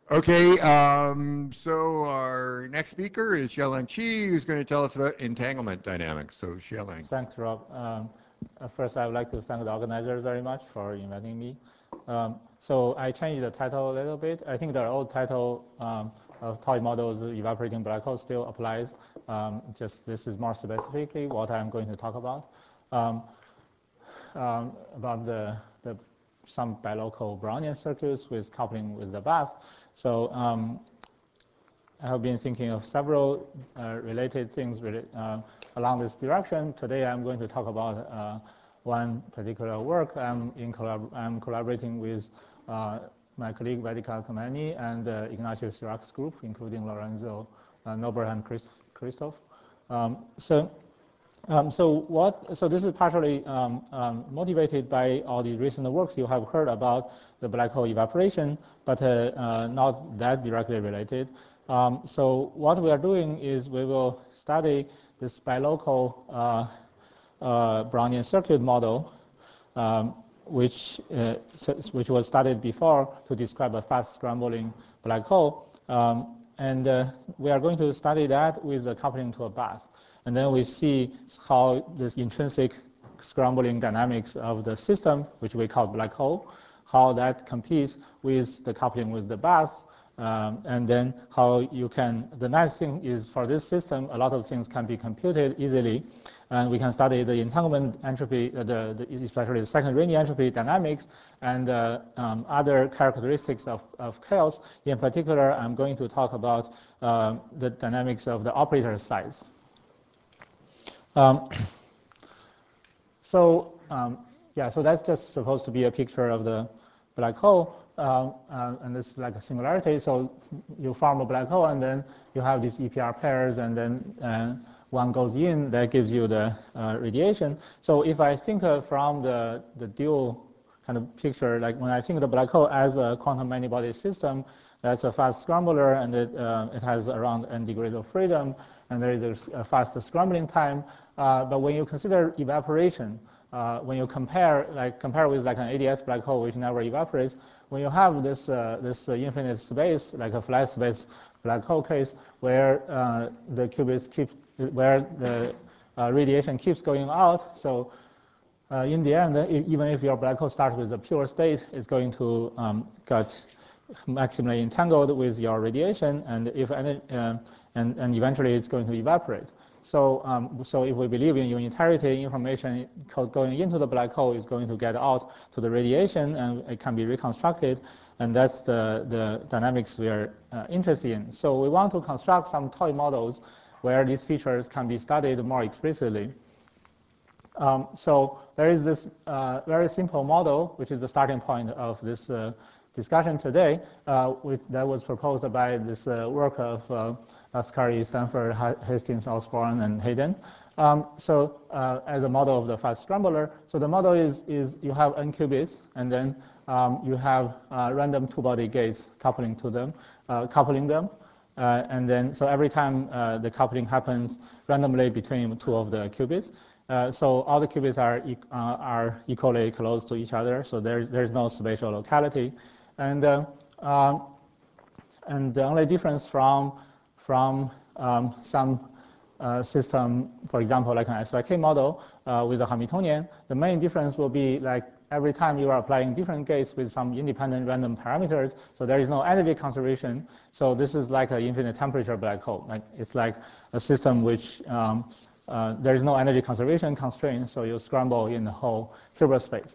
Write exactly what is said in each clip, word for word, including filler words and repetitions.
Okay, um, so our next speaker is Xiaolang Qi, who's going to tell us about entanglement dynamics. So Xiaolang. Thanks, Rob. Um, uh, first, I would like to thank the organizers very much for inviting me. Um, so I changed the title a little bit. I think the old title um, of toy models evaporating black holes still applies. Um, just this is more specifically what I'm going to talk about. Um, um, about the, the some bilocal Brownian circuits with coupling with the bath. So um, I have been thinking of several uh, related things really, uh, along this direction. Today I'm going to talk about uh, one particular work. I'm, in collab I'm collaborating with uh, my colleague Vedika Kamani and uh, Ignacio Sirac's group, including Lorenzo uh, Nober and Chris Christoph. Um, so um, so what? So this is partially um, um, motivated by all the recent works you have heard about the black hole evaporation, but uh, uh, not that directly related. Um, so what we are doing is we will study this bilocal uh, uh, Brownian circuit model, um, which uh, which was studied before to describe a fast scrambling black hole. Um, and uh, we are going to study that with a coupling to a bath. And then we see how this intrinsic scrambling dynamics of the system, which we call black hole, how that competes with the coupling with the bath. Um, and then how you can, the nice thing is for this system, a lot of things can be computed easily. And we can study the entanglement entropy, uh, the, the, especially the second Rayleigh entropy dynamics, and uh, um, other characteristics of, of chaos. In particular, I'm going to talk about uh, the dynamics of the operator size. Um, so um, yeah, so that's just supposed to be a picture of the black hole, um, uh, and this is like a singularity. So you form a black hole, and then you have these E P R pairs, and then uh, one goes in, that gives you the uh, radiation. So if I think uh, from the, the dual kind of picture, like when I think of the black hole as a quantum many-body system, that's a fast scrambler, and it, uh, it has around n degrees of freedom, and there is a fast scrambling time. Uh, but when you consider evaporation, uh, when you compare, like compare with like an A D S black hole which never evaporates, when you have this uh, this uh, infinite space, like a flat space black hole case, where uh, the qubits keep, where the uh, radiation keeps going out, so uh, in the end, even if your black hole starts with a pure state, it's going to um, get maximally entangled with your radiation, and if any, uh, and, and eventually it's going to evaporate. So, um, so if we believe in unitarity, information going into the black hole is going to get out to the radiation, and it can be reconstructed, and that's the, the dynamics we are uh, interested in. So we want to construct some toy models where these features can be studied more explicitly. Um, so there is this uh, very simple model, which is the starting point of this uh, discussion today, uh, which, that was proposed by this uh, work of uh, Ascari, Stanford, Hastings, Osborne, and Hayden. Um, so uh, as a model of the fast scrambler, so the model is, is you have n qubits, and then um, you have uh, random two-body gates coupling to them, uh, coupling them. Uh, and then, so every time uh, the coupling happens randomly between two of the qubits, uh, so all the qubits are, e uh, are equally close to each other, so there's, there's no spatial locality. And, uh, um, and the only difference from, from um, some uh, system, for example, like an S Y K model uh, with a Hamiltonian, the main difference will be like every time you are applying different gates with some independent random parameters, so there is no energy conservation. So this is like an infinite temperature black hole. Like it's like a system which um, uh, there is no energy conservation constraint, so you scramble in the whole Hilbert space.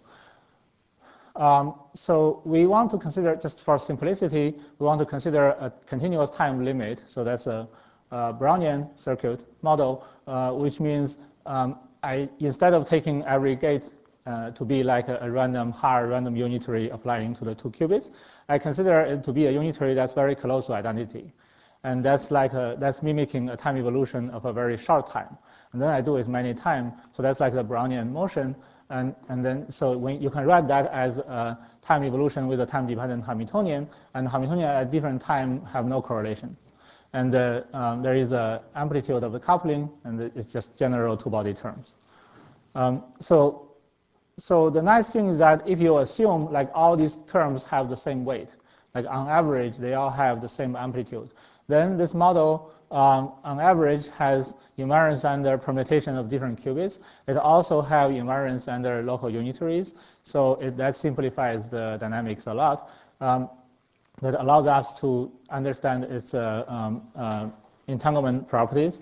Um, so we want to consider, just for simplicity, we want to consider a continuous time limit. So that's a, a Brownian circuit model, uh, which means um, I, instead of taking every gate uh, to be like a, a random hard random unitary applying to the two qubits, I consider it to be a unitary that's very close to identity. And that's like a, that's mimicking a time evolution of a very short time. And then I do it many times, so that's like the Brownian motion. And, and then, so when you can write that as a time evolution with a time-dependent Hamiltonian, and Hamiltonian at different time have no correlation. And uh, um, there is an amplitude of the coupling, and it's just general two-body terms. Um, so, so the nice thing is that if you assume like all these terms have the same weight, like on average, they all have the same amplitude. Then this model, um, on average, has invariance under permutation of different qubits. It also has invariance under local unitaries. So it, that simplifies the dynamics a lot. Um, that allows us to understand its uh, um, uh, entanglement properties.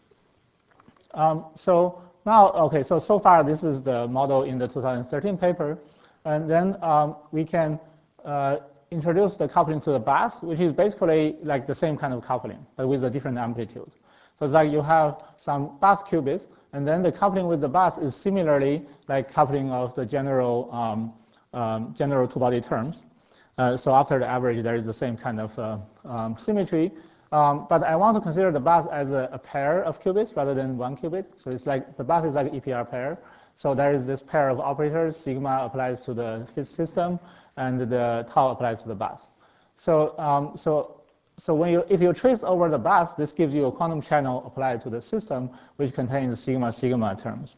Um, so now, okay, so so far this is the model in the two thousand thirteen paper, and then um, we can uh, introduce the coupling to the bus, which is basically like the same kind of coupling, but with a different amplitude. So it's like you have some bus qubits, and then the coupling with the bus is similarly like coupling of the general um, um, general two-body terms. Uh, so after the average, there is the same kind of uh, um, symmetry. Um, but I want to consider the bus as a, a pair of qubits rather than one qubit. So it's like the bus is like an E P R pair. So there is this pair of operators. Sigma applies to the system, and the tau applies to the bus. So um, so so when you if you trace over the bus, this gives you a quantum channel applied to the system, which contains sigma sigma terms.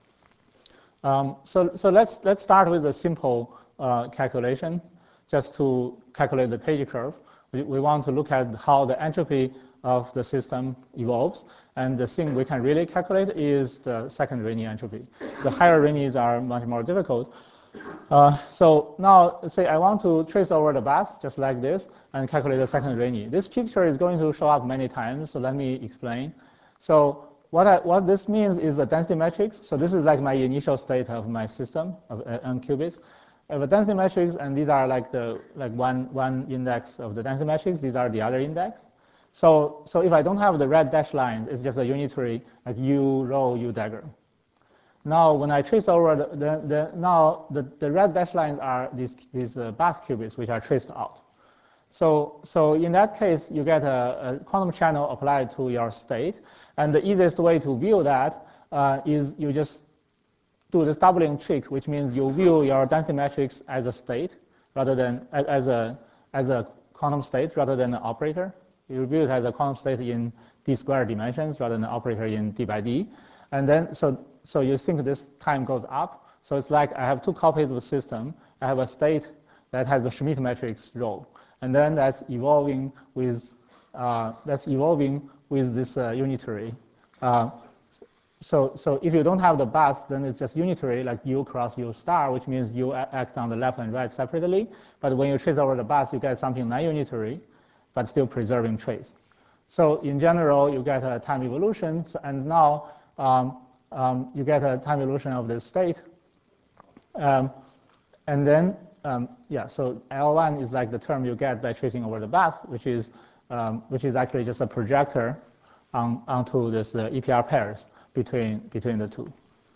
Um, so so let's let's start with a simple uh, calculation, just to calculate the Page curve. We, we want to look at how the entropy of the system evolves. And the thing we can really calculate is the second Rényi entropy. The higher Rényis are much more difficult. Uh, so now, let's say I want to trace over the bus, just like this, and calculate the second Rényi. This picture is going to show up many times, so let me explain. So what, I, what this means is the density matrix. So this is like my initial state of my system of uh, n qubits. I have a density matrix, and these are like the like one one index of the density matrix. These are the other index. So so if I don't have the red dashed lines, it's just a unitary like U rho U dagger. Now when I trace over the, the, the now the, the red dashed lines are these these uh, bus qubits which are traced out. So so in that case you get a, a quantum channel applied to your state, and the easiest way to view that uh, is you just do this doubling trick, which means you view your density matrix as a state rather than as a as a quantum state rather than an operator. You view it as a quantum state in d squared dimensions rather than an operator in d by d. And then so so you think this time goes up. So it's like I have two copies of the system. I have a state that has the Schmidt matrix rho, and then that's evolving with uh, that's evolving with this uh, unitary. Uh, So, so if you don't have the bus, then it's just unitary, like U cross U star, which means U act on the left and right separately. But when you trace over the bus, you get something non-unitary, but still preserving trace. So in general, you get a time evolution. So, and now um, um, you get a time evolution of this state. Um, and then, um, yeah, so L one is like the term you get by tracing over the bus, which is, um, which is actually just a projector on, onto this uh, E P R pairs between between the two.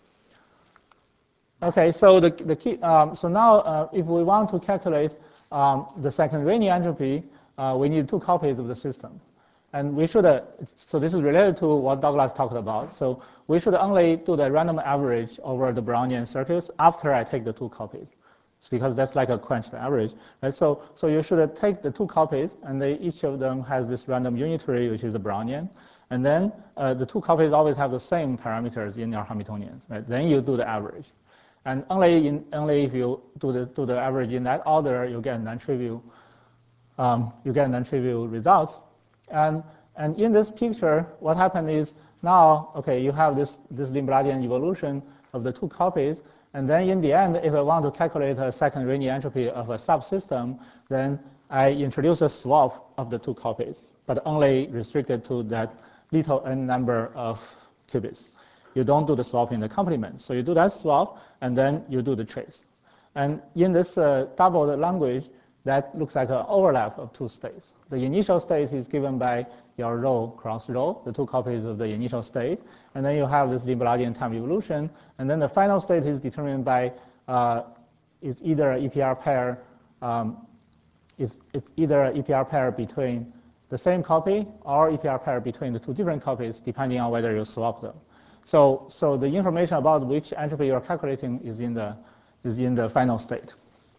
Okay, so the the key. Um, so now, uh, if we want to calculate um, the second Rényi entropy, uh, we need two copies of the system, and we should. Uh, so this is related to what Douglas talked about. So we should only do the random average over the Brownian circuits after I take the two copies, it's because that's like a quenched average, right? So so you should take the two copies, and they, each of them has this random unitary, which is a Brownian. And then uh, the two copies always have the same parameters in your Hamiltonians, right? Then you do the average, and only in only if you do the do the average in that order, you get non-trivial um, you get non-trivial results. And and in this picture, what happened is now okay, you have this this Lindbladian evolution of the two copies, and then in the end, if I want to calculate a second Rényi entropy of a subsystem, then I introduce a swap of the two copies, but only restricted to that little n number of qubits. You don't do the swap in the complement. So you do that swap, and then you do the trace. And in this uh, doubled language, that looks like an overlap of two states. The initial state is given by your rho cross rho, the two copies of the initial state. And then you have this Lindbladian time evolution. And then the final state is determined by, uh, is either an E P R pair, um, it's, it's either an E P R pair between the same copy or E P R pair between the two different copies, depending on whether you swap them. So, so the information about which entropy you're calculating is in the, is in the final state.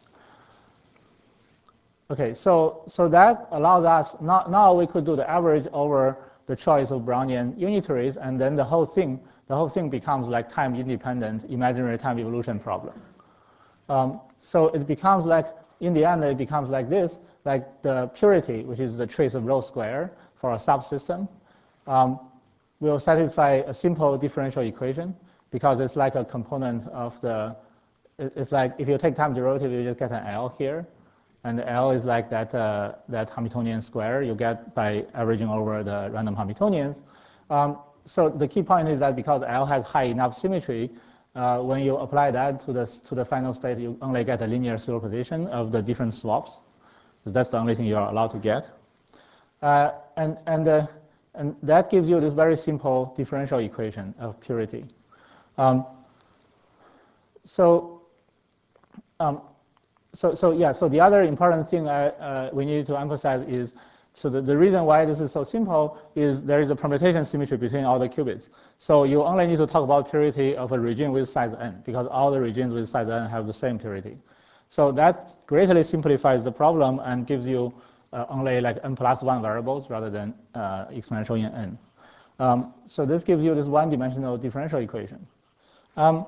Okay, so, so that allows us, now, now we could do the average over the choice of Brownian unitaries, and then the whole thing, the whole thing becomes like time-independent imaginary time evolution problem. Um, so it becomes like in the end, it becomes like this, like the purity, which is the trace of rho square for a subsystem, um, will satisfy a simple differential equation because it's like a component of the, it's like if you take time derivative, you just get an L here. And L is like that, uh, that Hamiltonian square you get by averaging over the random Hamiltonians. Um, so the key point is that because L has high enough symmetry, uh, when you apply that to the, to the final state, you only get a linear superposition of the different slopes. So that's the only thing you are allowed to get. Uh, and, and, uh, and that gives you this very simple differential equation of purity. Um, so, um, So, so yeah, so the other important thing I, uh, we need to emphasize is, so the, the reason why this is so simple is there is a permutation symmetry between all the qubits. So you only need to talk about purity of a region with size n, because all the regions with size n have the same purity. So that greatly simplifies the problem and gives you uh, only like n plus one variables rather than uh, exponential in n. Um, so this gives you this one-dimensional differential equation. Um,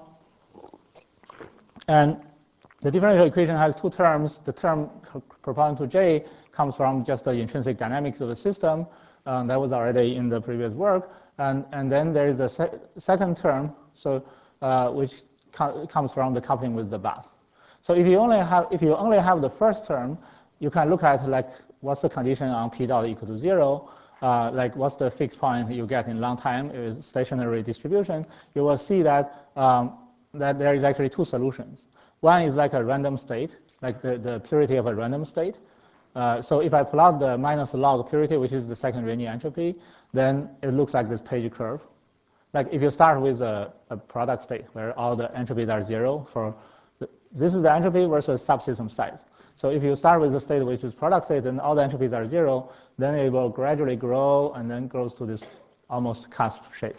and the differential equation has two terms. The term corresponding to J comes from just the intrinsic dynamics of the system. Um, that was already in the previous work. And, and then there is the se second term, so, uh, which co comes from the coupling with the bath. So if you only have if you only have the first term, you can look at like what's the condition on p dot equal to zero, uh, like what's the fixed point you get in long time is stationary distribution. You will see that um, that there is actually two solutions. One is like a random state, like the, the purity of a random state. Uh, so if I plot the minus log purity, which is the second Rényi entropy, then it looks like this page curve. Like if you start with a, a product state where all the entropies are zero, for the, this is the entropy versus subsystem size. So if you start with the state which is product state, then all the entropies are zero, then it will gradually grow and then grows to this almost cusp shape.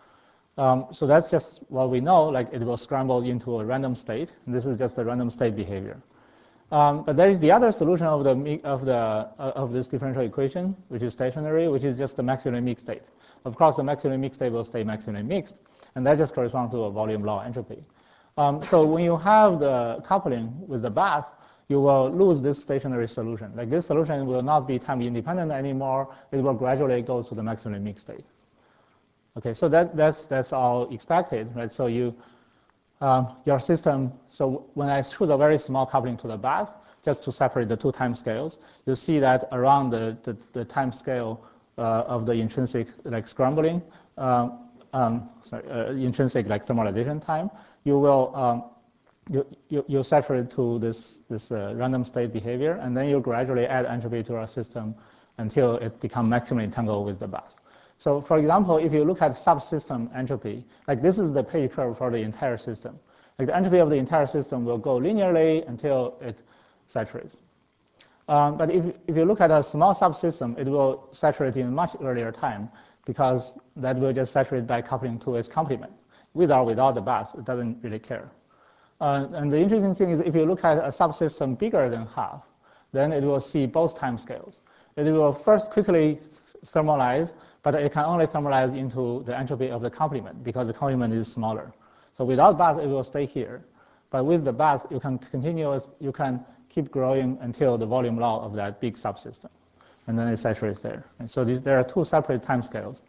Um, so that's just what we know, like it will scramble into a random state. And this is just a random state behavior. Um, but there is the other solution of, the, of, the, uh, of this differential equation, which is stationary, which is just the maximally mixed state. Of course, the maximally mixed state will stay maximally mixed, and that just corresponds to a volume law entropy. Um, so when you have the coupling with the bath, you will lose this stationary solution. Like this solution will not be time independent anymore. It will gradually go to the maximally mixed state. Okay, so that, that's, that's all expected, right? So you, um, your system, so when I choose a very small coupling to the bath, just to separate the two time scales, you see that around the, the, the time scale uh, of the intrinsic like scrambling, um, um, sorry, uh, intrinsic like thermalization time, you will um, you, you, you saturate to this, this uh, random state behavior, and then you gradually add entropy to our system until it becomes maximally entangled with the bath. So for example, if you look at subsystem entropy, like this is the page curve for the entire system. Like the entropy of the entire system will go linearly until it saturates. Um, but if, if you look at a small subsystem, it will saturate in a much earlier time because that will just saturate by coupling to its complement. With or without the bath, it doesn't really care. Uh, and the interesting thing is if you look at a subsystem bigger than half, then it will see both time scales. It will first quickly thermalize, but it can only thermalize into the entropy of the complement because the complement is smaller. So without bath, it will stay here. But with the bath, you can continue, you can keep growing until the volume law of that big subsystem. And then it saturates there. And so these, there are two separate time scales.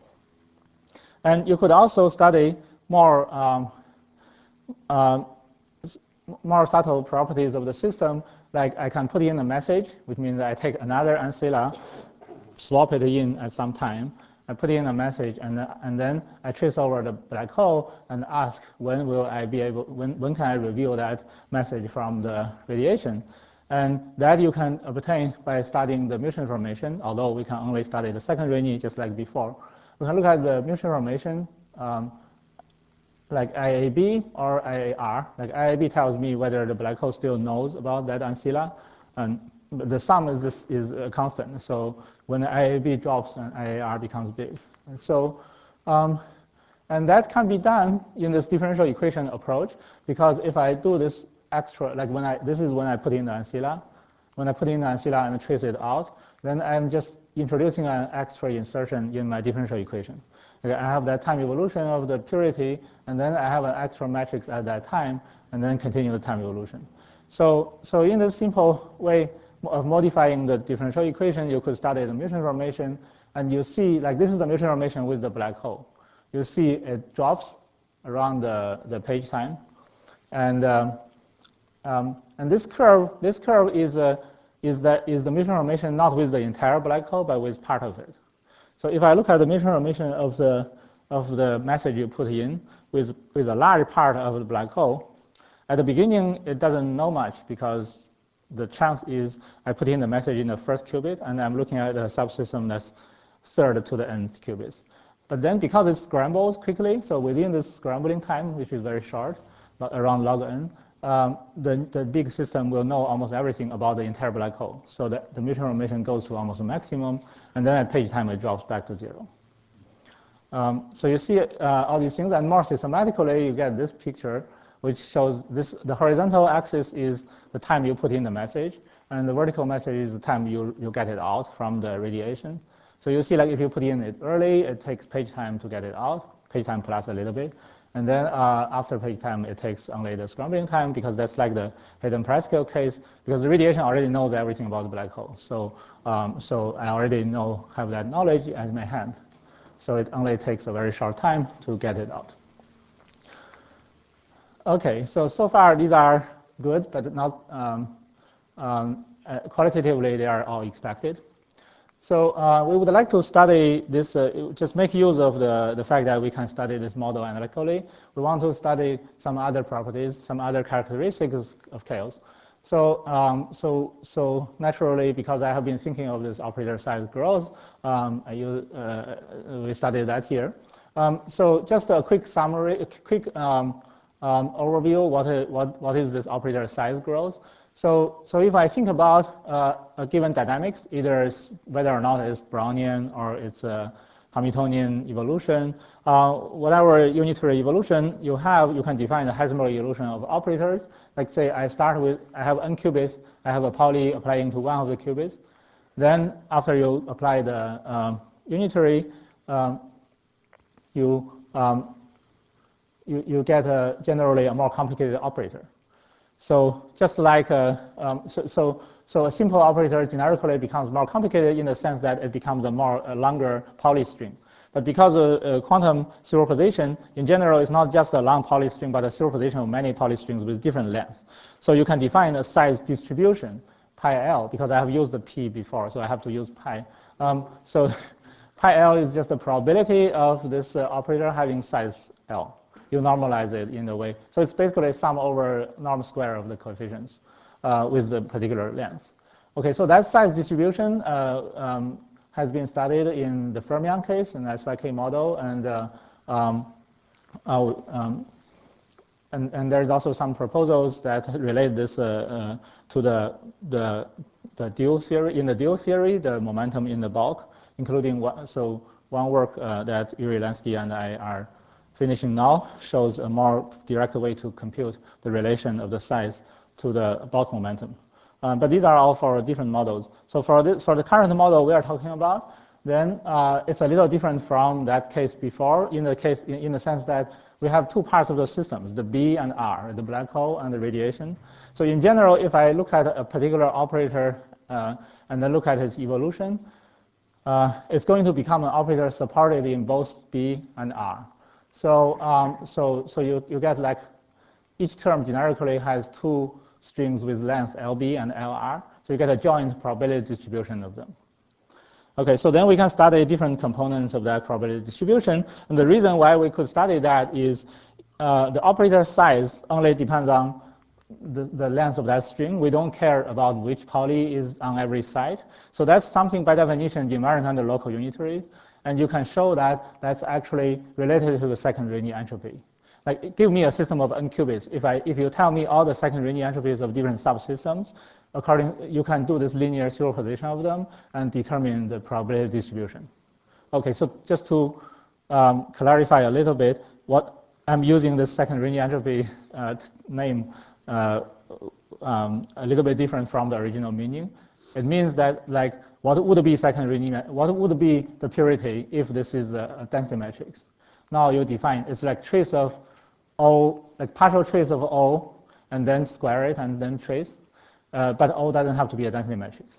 And you could also study more, um, uh, more subtle properties of the system. Like I can put in a message, which means I take another ancilla, swap it in at some time. I put in a message, and, and then I trace over the black hole and ask when will I be able, when, when can I reveal that message from the radiation? And that you can obtain by studying the mutation information, although we can only study the second Rényi just like before. We can look at the mutation information, um, like I A B or I A R. Like I A B tells me whether the black hole still knows about that ancilla, and the sum is this is a constant. So when the I A B drops, then I A R becomes big. And so, um, and that can be done in this differential equation approach because if I do this extra, like when I this is when I put in the ancilla, when I put in the ancilla and trace it out, then I'm just introducing an extra insertion in my differential equation. Okay, I have that time evolution of the purity, and then I have an extra matrix at that time, and then continue the time evolution. So, so in this simple way of modifying the differential equation, you could study the mutation information, and you see, like this is the mutation information with the black hole. You see it drops around the, the page time. And, um, um, and this curve, this curve is, uh, is, the, is the mutation information not with the entire black hole, but with part of it. So if I look at the mutation information of the, of the message you put in with, with a large part of the black hole, at the beginning, it doesn't know much because the chance is I put in the message in the first qubit, and I'm looking at a subsystem that's third to the nth qubits. But then because it scrambles quickly, so within this scrambling time, which is very short, around log n, um, the, the big system will know almost everything about the entire black hole. So the, the mutation information goes to almost a maximum, and then at page time, it drops back to zero. Um, so you see uh, all these things, and more systematically, you get this picture, which shows this, the horizontal axis is the time you put in the message, and the vertical message is the time you, you get it out from the radiation. So you see, like if you put in it early, it takes page time to get it out, page time plus a little bit. And then uh, after page time, it takes only the scrambling time, because that's like the hidden Preskill case, because the radiation already knows everything about the black hole. So, um, so I already know, have that knowledge at my hand. So it only takes a very short time to get it out. Okay, so so far these are good, but not um, um, uh, qualitatively they are all expected. So uh, we would like to study this, uh, just make use of the, the fact that we can study this model analytically. We want to study some other properties, some other characteristics of, of chaos. So, um, so, so naturally, because I have been thinking of this operator size growth, um, I use, uh, we studied that here. Um, so just a quick summary, a quick um, um, overview, what is, what, what is this operator size growth? So, so if I think about uh, a given dynamics, either it's whether or not it's Brownian or it's a Hamiltonian evolution, uh, whatever unitary evolution you have, you can define the Heisenberg evolution of operators. Like say I start with, I have n qubits, I have a Pauli applying to one of the qubits. Then after you apply the um, unitary, um, you, um, you, you get a, generally a more complicated operator. So just like a, um, so, so, so a simple operator generically becomes more complicated in the sense that it becomes a more a longer Pauli string. But because of uh, quantum superposition, in general, it's not just a long Pauli string, but a superposition of many Pauli strings with different lengths. So you can define a size distribution, pi L, because I have used the p before, so I have to use pi. Um, so pi L is just the probability of this uh, operator having size L. You normalize it in a way. So it's basically sum over norm square of the coefficients uh, with the particular length. Okay, so that size distribution uh, um, has been studied in the fermion case, in the S Y K model, and uh, um, uh, um, and, and there's also some proposals that relate this uh, uh, to the, the, the dual theory. In the dual theory, the momentum in the bulk, including what, so one work uh, that Yuri Lansky and I are finishing now shows a more direct way to compute the relation of the size to the bulk momentum. Um, but these are all for different models. So for, this, for the current model we are talking about, then uh, it's a little different from that case before in the case in, in the sense that we have two parts of the systems, the B and R, the black hole and the radiation. So in general, if I look at a particular operator uh, and then look at its evolution, uh, it's going to become an operator supported in both B and R. So, um, so, so you, you get like each term generically has two strings with length L B and L R. So you get a joint probability distribution of them. Okay, so then we can study different components of that probability distribution. And the reason why we could study that is uh, the operator size only depends on the, the length of that string. We don't care about which Pauli is on every site. So that's something by definition invariant under local unitaries. And you can show that that's actually related to the second Rényi entropy. Like, give me a system of n qubits. If, I, if you tell me all the second Rényi entropies of different subsystems, according, you can do this linear superposition of them and determine the probability distribution. Okay, so just to um, clarify a little bit, what I'm using this second Rényi entropy uh, name uh, um, a little bit different from the original meaning. It means that, like, what would be second Rényi, what would be the purity if this is a, a density matrix? Now you define it's like trace of O, like partial trace of O, and then square it, and then trace. Uh, but O doesn't have to be a density matrix.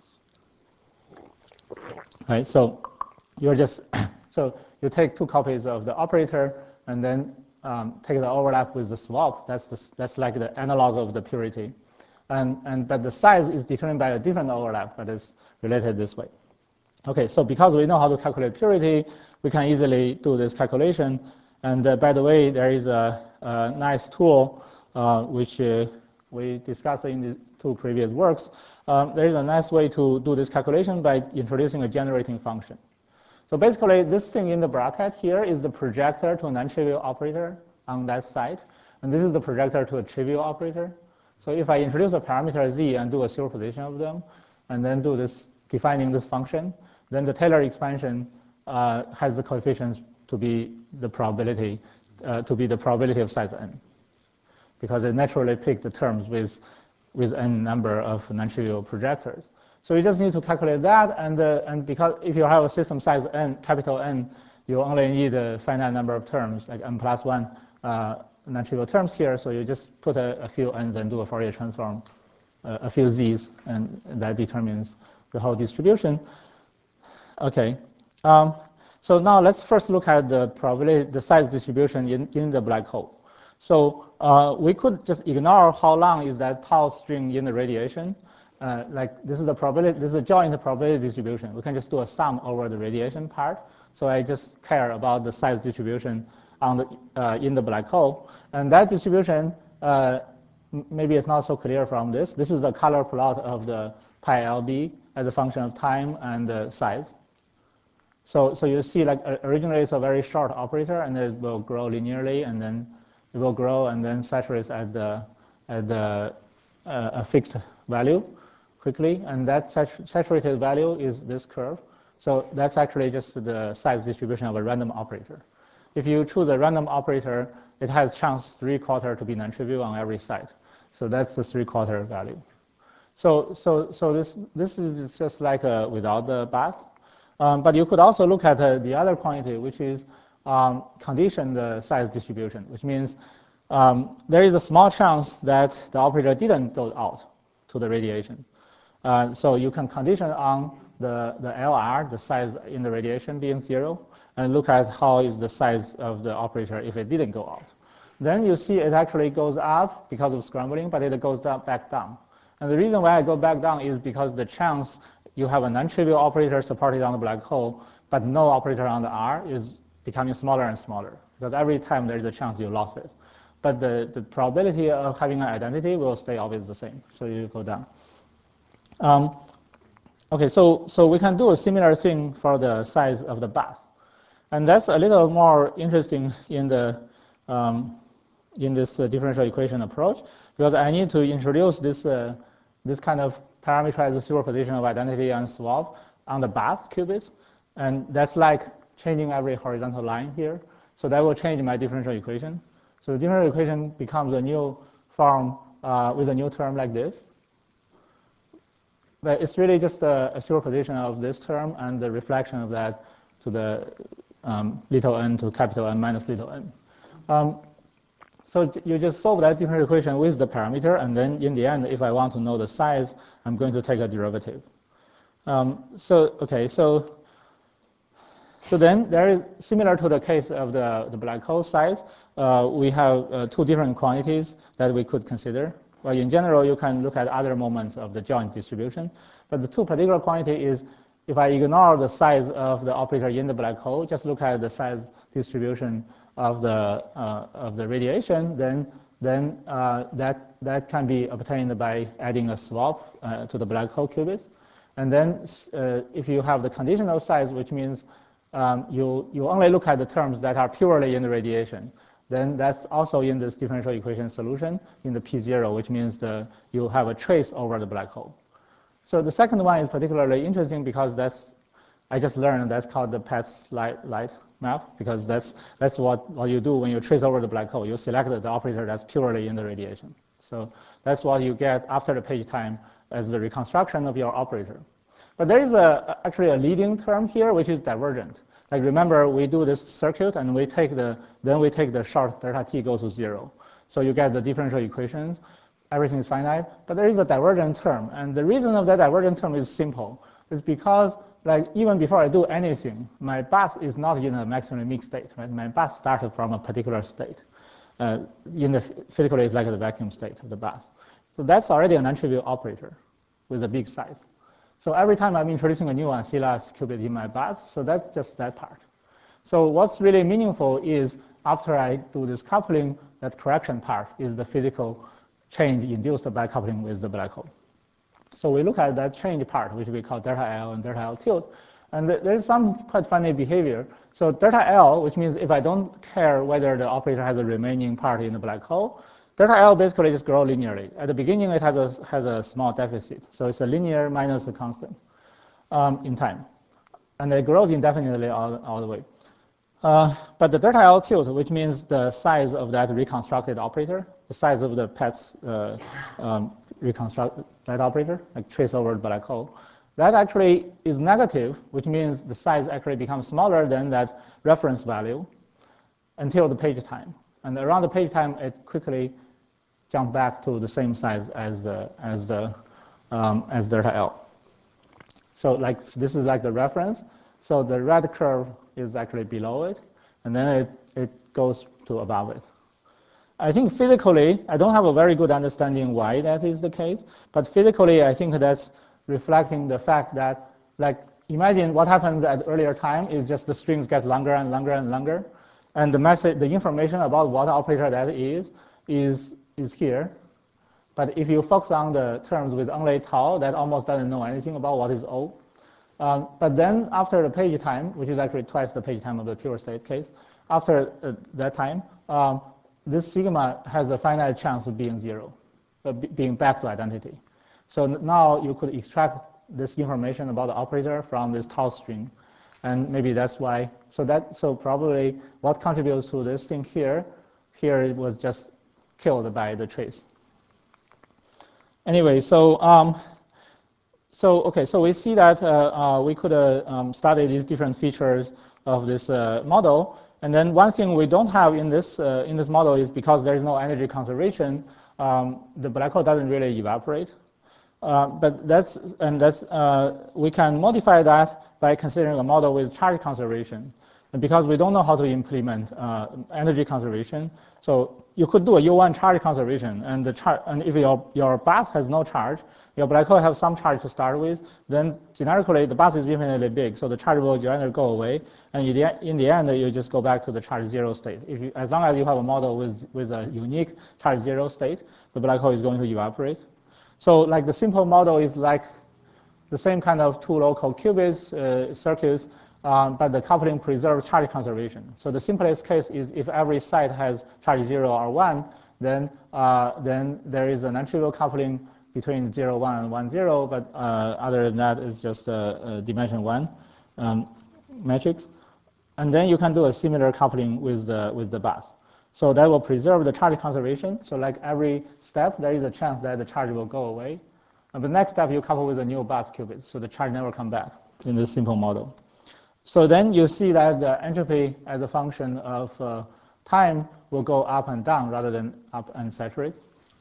Right, so you're just, so you take two copies of the operator, and then um, take the overlap with the swap. That's, the, that's like the analog of the purity. And, and, but the size is determined by a different overlap, but it's related this way. Okay, so because we know how to calculate purity, we can easily do this calculation. And uh, by the way, there is a, a nice tool uh, which uh, we discussed in the two previous works. Um, there is a nice way to do this calculation by introducing a generating function. So basically, this thing in the bracket here is the projector to a non-trivial operator on that side. And this is the projector to a trivial operator. So if I introduce a parameter z and do a superposition of them, and then do this, defining this function, then the Taylor expansion uh, has the coefficients to be the probability, uh, to be the probability of size n, because it naturally picked the terms with, with n number of non-trivial projectors. So you just need to calculate that, and, uh, and because if you have a system size n, capital N, you only need a finite number of terms, like n plus one uh, non-trivial terms here, so you just put a, a few n's and do a Fourier transform, uh, a few z's, and that determines the whole distribution. Okay, um, so now let's first look at the probability, the size distribution in, in the black hole. So uh, we could just ignore how long is that tau string in the radiation. Uh, like this is the probability, this is a joint probability distribution. We can just do a sum over the radiation part. So I just care about the size distribution on the, uh, in the black hole. And that distribution, uh, maybe it's not so clear from this. This is the color plot of the pi L B as a function of time and uh, size. So, so you see, like originally it's a very short operator, and it will grow linearly, and then it will grow and then saturate at the at the uh, a fixed value quickly, and that sat saturated value is this curve. So that's actually just the size distribution of a random operator. If you choose a random operator, it has chance three quarter to be non-trivial on every side. So that's the three quarter value. So, so, so this this is just like a, without the bath. Um, but you could also look at uh, the other quantity, which is um, conditioned uh, size distribution, which means um, there is a small chance that the operator didn't go out to the radiation. Uh, so you can condition on the, the L R, the size in the radiation being zero, and look at how is the size of the operator if it didn't go out. Then you see it actually goes up because of scrambling, but it goes down, back down. And the reason why I go back down is because the chance you have a non-trivial operator supported on the black hole, but no operator on the R is becoming smaller and smaller, because every time there is a chance you lost it. But the, the probability of having an identity will stay always the same, so you go down. Um, okay, so, so we can do a similar thing for the size of the bath. And that's a little more interesting in, the, um, in this uh, differential equation approach, because I need to introduce this, uh, this kind of parameterize the superposition of identity and swap on the bath qubits. And that's like changing every horizontal line here. So that will change my differential equation. So the differential equation becomes a new form uh, with a new term like this. But it's really just a, a superposition of this term and the reflection of that to the um, little n to capital N minus little n. Um, So you just solve that differential equation with the parameter, and then in the end, if I want to know the size, I'm going to take a derivative. Um, so okay, so so then there is similar to the case of the, the black hole size. Uh, we have uh, two different quantities that we could consider. Well, in general, you can look at other moments of the joint distribution, but the two particular quantity is if I ignore the size of the operator in the black hole, just look at the size distribution of the uh, of the radiation, then then uh, that that can be obtained by adding a swap uh, to the black hole qubit, and then uh, if you have the conditional size, which means um, you you only look at the terms that are purely in the radiation, then that's also in this differential equation solution in the P zero, which means the you have a trace over the black hole. So the second one is particularly interesting because that's I just learned that's called the Patz light, light map, because that's, that's what, what you do when you trace over the black hole. You select the operator that's purely in the radiation. So that's what you get after the page time as the reconstruction of your operator. But there is a, actually a leading term here, which is divergent. Like remember, we do this circuit, and we take the, then we take the short delta t goes to zero. So you get the differential equations everything is finite, but there is a divergent term. And the reason of that divergent term is simple. It's because like even before I do anything, my bus is not in a maximally mixed state. Right? My bus started from a particular state. Uh, in the physically, it's like the vacuum state of the bus. So that's already a non-trivial operator with a big size. So every time I'm introducing a new ancillary qubit in my bus, so that's just that part. So what's really meaningful is after I do this coupling, that correction part is the physical change induced by coupling with the black hole. So we look at that change part, which we call delta L and delta L tilt. And there's some quite funny behavior. So delta L, which means if I don't care whether the operator has a remaining part in the black hole, delta L basically just grows linearly. At the beginning, it has a, has a small deficit. So it's a linear minus a constant um, in time. And it grows indefinitely all, all the way. Uh, but the delta L tilt, which means the size of that reconstructed operator, the size of the P E T's uh, um, reconstruct that operator, like trace over the black hole, that actually is negative, which means the size actually becomes smaller than that reference value until the page time. And around the page time, it quickly jumps back to the same size as the as the um, as delta L. So like this is like the reference. So the red curve is actually below it, and then it, it goes to above it. I think physically, I don't have a very good understanding why that is the case, but physically, I think that's reflecting the fact that, like, imagine what happens at earlier time is just the strings get longer and longer and longer, and the message, the information about what operator that is, is, is here. But if you focus on the terms with only tau, that almost doesn't know anything about what is O. Um, but then after the page time, which is actually twice the page time of the pure state case, after uh, that time, um, this sigma has a finite chance of being zero, uh, being back to identity. So now you could extract this information about the operator from this tau string, and maybe that's why. So that so probably what contributes to this thing here, here it was just killed by the trace. Anyway, so. Um, So okay, so we see that uh, uh, we could uh, um, study these different features of this uh, model, and then one thing we don't have in this uh, in this model is because there is no energy conservation, um, the black hole doesn't really evaporate. Uh, but that's and that's uh, we can modify that by considering a model with charge conservation, and because we don't know how to implement uh, energy conservation, so you could do a U one charge conservation, and the char and if your your bus has no charge, your black hole has some charge to start with, then generically the bus is infinitely big, so the charge will generally go away, and in the, in the end you just go back to the charge zero state. If you, as long as you have a model with with a unique charge zero state, the black hole is going to evaporate. So like the simple model is like the same kind of two local qubits uh, circuits, um, but the coupling preserves charge conservation. So the simplest case is if every site has charge zero or one, then uh, then there is a non-trivial coupling between zero, one, and one, zero. But uh, other than that, it's just a, a dimension one um, matrix. And then you can do a similar coupling with the with the bus. So that will preserve the charge conservation. So like every step, there is a chance that the charge will go away. And the next step, you couple with a new bus qubit, so the charge never come back in this simple model. So then you see that the entropy as a function of uh, time will go up and down rather than up and saturate.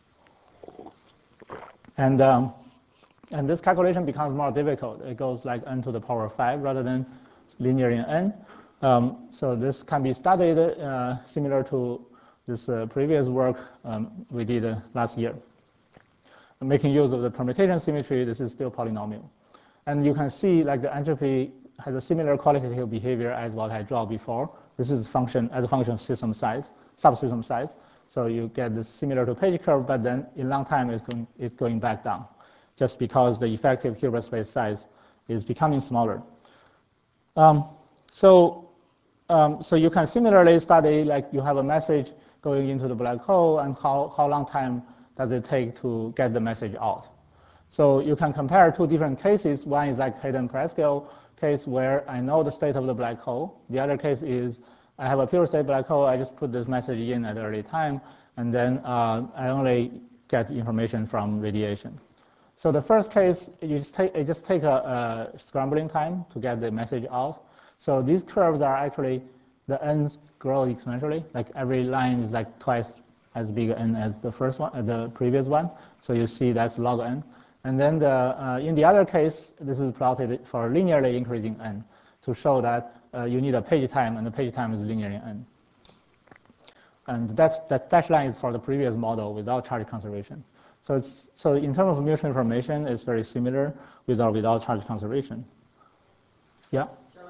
And, um, and this calculation becomes more difficult. It goes like n to the power five rather than linear in n. Um, so this can be studied uh, similar to this uh, previous work um, we did uh, last year. Making use of the permutation symmetry, this is still polynomial. And you can see like the entropy has a similar qualitative behavior as what I draw before. This is function as a function of system size, subsystem size. So you get this similar to page curve, but then in long time it's going, it's going back down, just because the effective Hilbert space size is becoming smaller. Um, so, um, so you can similarly study, like you have a message going into the black hole, and how, how long time does it take to get the message out. So you can compare two different cases. One is like Hayden-Preskill case where I know the state of the black hole. The other case is I have a pure state black hole. I just put this message in at an early time, and then uh, I only get information from radiation. So the first case, you just take, you just take a, a scrambling time to get the message out. So these curves are actually, the ends grow exponentially. Like every line is like twice as big n as the first one, uh, the previous one. So you see that's log n. And then the, uh, in the other case, this is plotted for linearly increasing n to show that uh, you need a page time, and the page time is linear in n. And that's, that dashed line is for the previous model without charge conservation. So, it's, so in terms of mutual information, it's very similar with or without charge conservation. Yeah?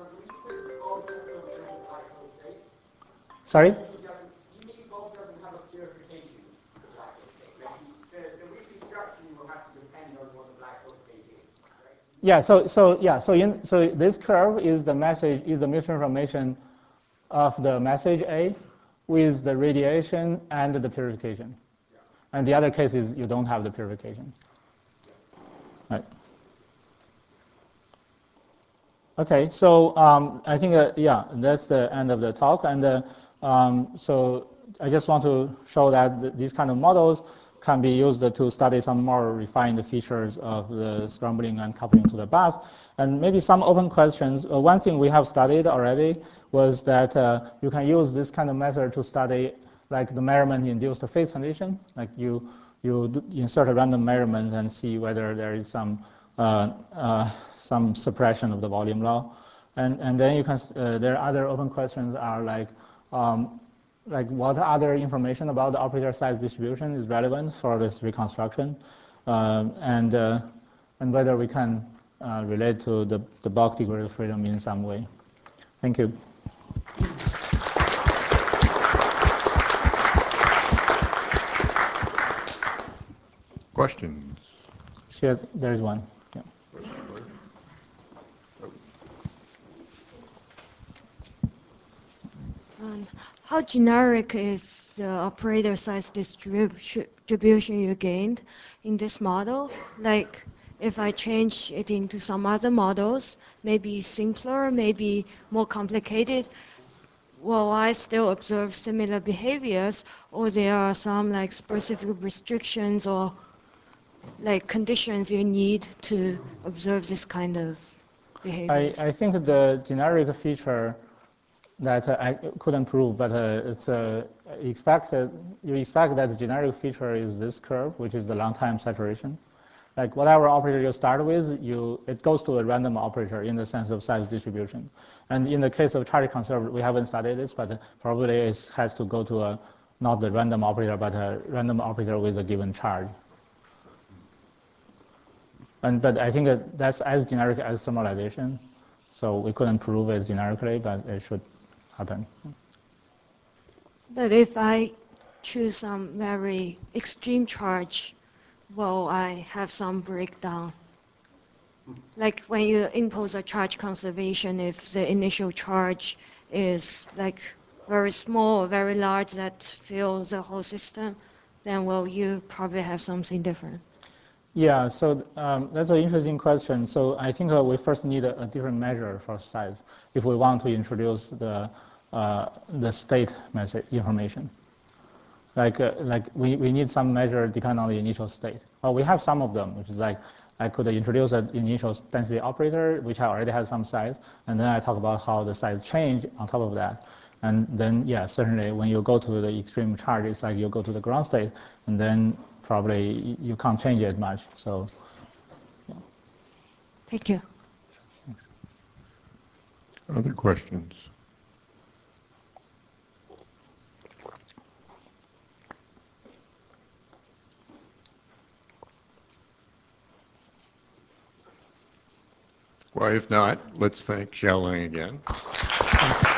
Sorry? You mean Bob doesn't have a purification of the black hole state? Like the, the reconstruction will have to depend on what the black hole state is, right? Yeah. So so yeah. So in so this curve is the message is the mutual information of the message A with the radiation and the purification. Yeah. And the other case is you don't have the purification. Yeah. Right. Okay. So um, I think uh, yeah, that's the end of the talk. And uh, um, so I just want to show that th these kind of models can be used to study some more refined features of the scrambling and coupling to the bus. And maybe some open questions. Uh, one thing we have studied already was that uh, you can use this kind of method to study like the measurement-induced phase transition. Like you, you insert a random measurement and see whether there is some uh, uh, some suppression of the volume law. And, and then you can, uh, there are other open questions are like, um, like what other information about the operator size distribution is relevant for this reconstruction, um, and uh, and whether we can uh, relate to the, the bulk degree of freedom in some way. Thank you. Questions? Sure, there is one. Yeah. Um, how generic is the operator size distribu distribution you gained in this model? Like, if I change it into some other models, maybe simpler, maybe more complicated, will I still observe similar behaviors, or there are some like specific restrictions or like conditions you need to observe this kind of behaviors? I, I think the generic feature that uh, I couldn't prove, but uh, it's uh, expected. You expect that the generic feature is this curve, which is the long time saturation. Like whatever operator you start with, you it goes to a random operator in the sense of size distribution. And in the case of charge conserved, we haven't studied this, but probably it has to go to a not the random operator, but a random operator with a given charge. And but I think that that's as generic as thermalization, so we couldn't prove it generically, but it should happen. But if I choose some very extreme charge, will I have some breakdown? Like when you impose a charge conservation, if the initial charge is like very small or very large that fills the whole system, then will you probably have something different? Yeah, so um, that's an interesting question. So I think uh, we first need a, a different measure for size if we want to introduce the uh, the state message information. Like uh, like we, we need some measure depending on the initial state. Well, we have some of them, which is like I could introduce an initial density operator, which I already has some size, and then I talk about how the size change on top of that. And then, yeah, certainly when you go to the extreme charge, it's like you go to the ground state, and then probably you can't change it much. So, yeah. Thank you. Thanks. Other questions? Well, if not, let's thank Xiaolang again. Thanks.